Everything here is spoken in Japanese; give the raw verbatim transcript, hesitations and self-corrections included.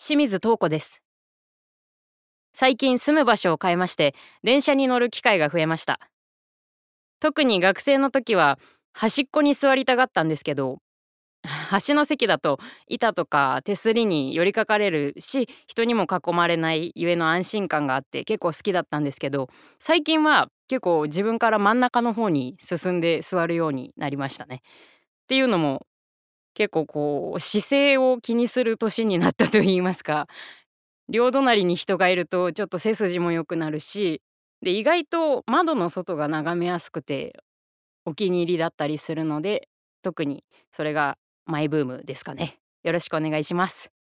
清水東子です。最近住む場所を変えまして、電車に乗る機会が増えました。特に学生の時は端っこに座りたがったんですけど、端の席だと板とか手すりに寄りかかれるし、人にも囲まれないゆえの安心感があって結構好きだったんですけど、最近は結構自分から真ん中の方に進んで座るようになりましたね。っていうのも、結構こう姿勢を気にする年になったと言いますか、両隣に人がいるとちょっと背筋も良くなるし、で意外と窓の外が眺めやすくてお気に入りだったりするので、特にそれがマイブームですかね。よろしくお願いします。